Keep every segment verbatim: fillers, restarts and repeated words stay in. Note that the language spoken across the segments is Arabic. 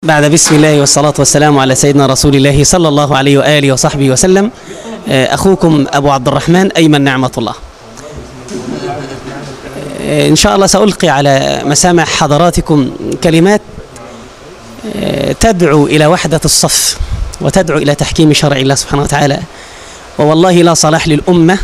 بعد بسم الله والصلاة والسلام على سيدنا رسول الله صلى الله عليه وآله وصحبه وسلم. أخوكم أبو عبد الرحمن أيمن نعمة الله. إن شاء الله سألقي على مسامع حضراتكم كلمات تدعو إلى وحدة الصف وتدعو إلى تحكيم شرع الله سبحانه وتعالى. ووالله لا صلاح للأمة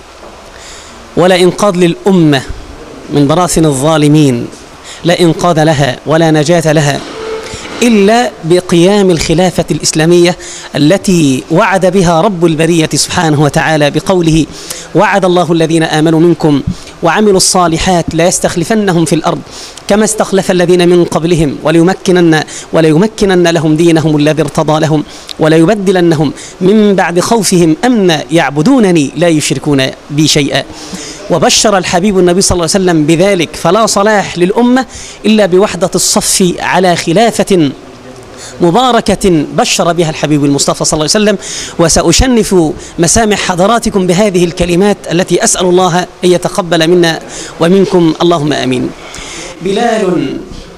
ولا إنقاذ للأمة من براثن الظالمين، لا إنقاذ لها ولا نجاة لها إلا بقيام الخلافة الإسلامية التي وعد بها رب البرية سبحانه وتعالى بقوله: وعد الله الذين آمنوا منكم وعملوا الصالحات لا يستخلفنهم في الأرض كما استخلف الذين من قبلهم وليمكنن وليمكنن لهم دينهم الذي ارتضى لهم وليبدلنهم من بعد خوفهم أمنا يعبدونني لا يشركون بي شيئا. وبشر الحبيب النبي صلى الله عليه وسلم بذلك، فلا صلاح للأمة إلا بوحدة الصف على خلافة مباركة بشر بها الحبيب المصطفى صلى الله عليه وسلم. وسأشنف مسامع حضراتكم بهذه الكلمات التي أسأل الله أن يتقبل منا ومنكم، اللهم آمين. بلال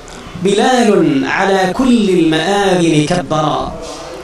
بلال على كل المآذن كبرا،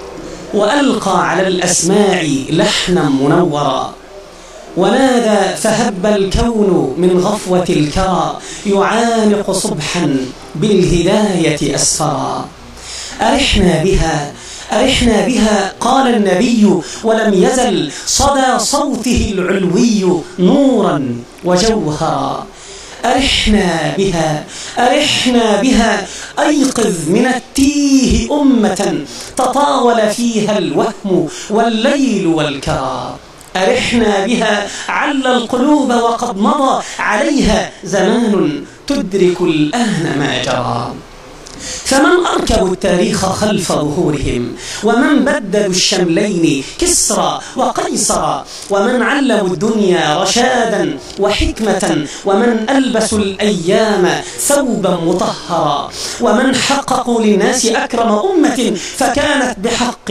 وألقى على الأسماع لحنا منورا، ونادى فهب الكون من غفوة الكرى، يعانق صبحا بالهداية أسفرا. أرحنا بها أرحنا بها قال النبي، ولم يزل صدى صوته العلوي نورا وجوهرا. أرحنا بها أرحنا بها أيقظ من التيه أمة تطاول فيها الوهم والليل والكرى. أرحنا بها عل القلوب وقد مضى عليها زمان تدرك الآن ما جرى. فمن أركبوا التاريخ خلف ظهورهم، ومن بدلوا الشملين كسرى وقيصرا، ومن علموا الدنيا رشادا وحكمة، ومن ألبسوا الأيام ثوبا مطهرا، ومن حققوا للناس أكرم أمة فكانت بحق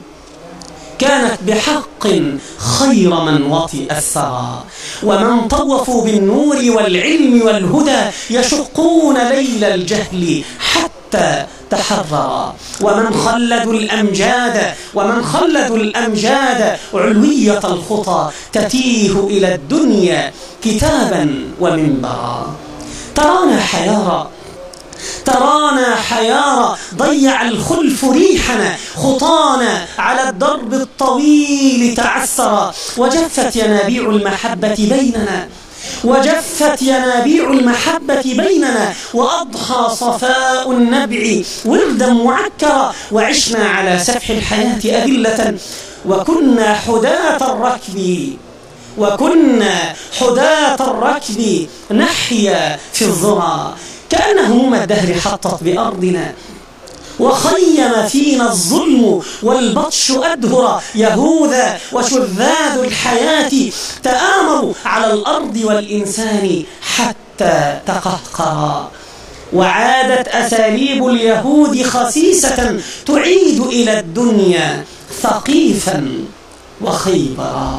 كانت بحق خير من وطئ الثرى، ومن طوفوا بالنور والعلم والهدى يشقون ليل الجهل حتى تحررا، ومن خلدوا الأمجاد ومن خلدوا الأمجاد علوية الخطى تتيه إلى الدنيا كتابا ومنبرا. ترانا حيارى ترانا حيارى ضيع الخلف ريحنا، خطانا على الدرب الطويل تعثرا، وجفت ينابيع المحبة بيننا وجفت ينابيع المحبة بيننا، وأضحى صفاء النبع وردا معكرا، وعشنا على سفح الحياة أذلة، وكنا حداة الركب وكنا حداة الركب نحيا في الذرى، كأن هموم الدهر حطت بأرضنا، وخيم فينا الظلم والبطش أدهر، يهوذا وشذاذ الحياة تآمروا على الأرض والإنسان حتى تقهقرا. وعادت أساليب اليهود خسيسة تعيد إلى الدنيا ثقيفا وخيبرا.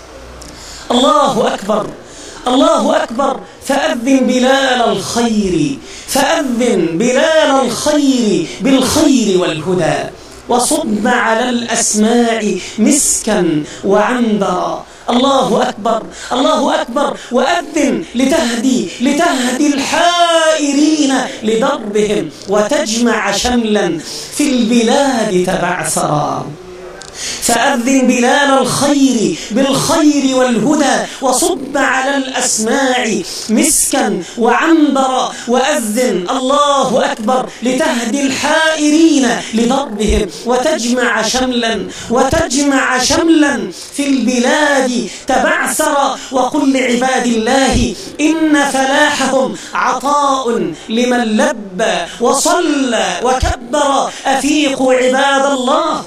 الله أكبر الله أكبر. فأذن بلال الخير فأذن بلال الخير بالخير والهدى، وصب على الأسماع مسكا وعنبرا. الله أكبر الله أكبر. وأذن لتهدي لتهدي الحائرين لدربهم، وتجمع شملا في البلاد تبعثرا. فأذن بلال الخير بالخير والهدى، وصب على الأسماع مسكا وعنبرا. وأذن الله أكبر لتهدي الحائرين لضربهم، وتجمع شملا وتجمع شملا في البلاد تبعثرا. وقل لعباد الله إن فلاحهم عطاء لمن لبى وصلى وكبر. أفيقوا عباد الله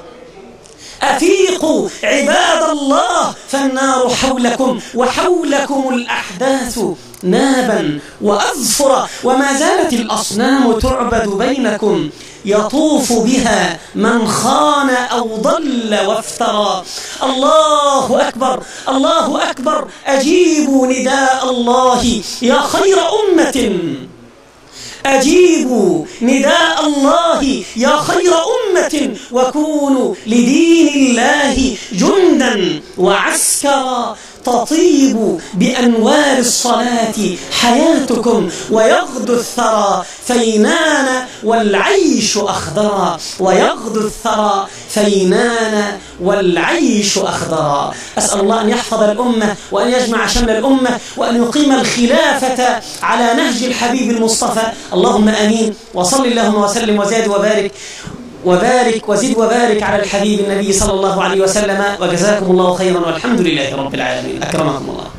أفيقوا عباد الله، فالنار حولكم وحولكم الأحداث نابا وأظفرا، وما زالت الأصنام تعبد بينكم، يطوف بها من خان أو ضل وافترى. الله أكبر الله أكبر. أجيبوا نداء الله يا خير أمة أجيبوا نداء الله يا خير أمة وكونوا لدين الله جندا وعسكرا تطيب بأنوار الصلاة حياتكم ويغدو الثرى فينان والعيش أخضرا ويغدو الثرى فينان والعيش أخضرا. أسأل الله أن يحفظ الأمة وأن يجمع شمل الأمة وأن يقيم الخلافة على نهج الحبيب المصطفى. اللهم آمين. وصل اللهم وسلم وزاد وبارك وبارك وزد وبارك على الحبيب النبي صلى الله عليه وسلم. وجزاكم الله خيرا والحمد لله رب العالمين. أكرمكم الله.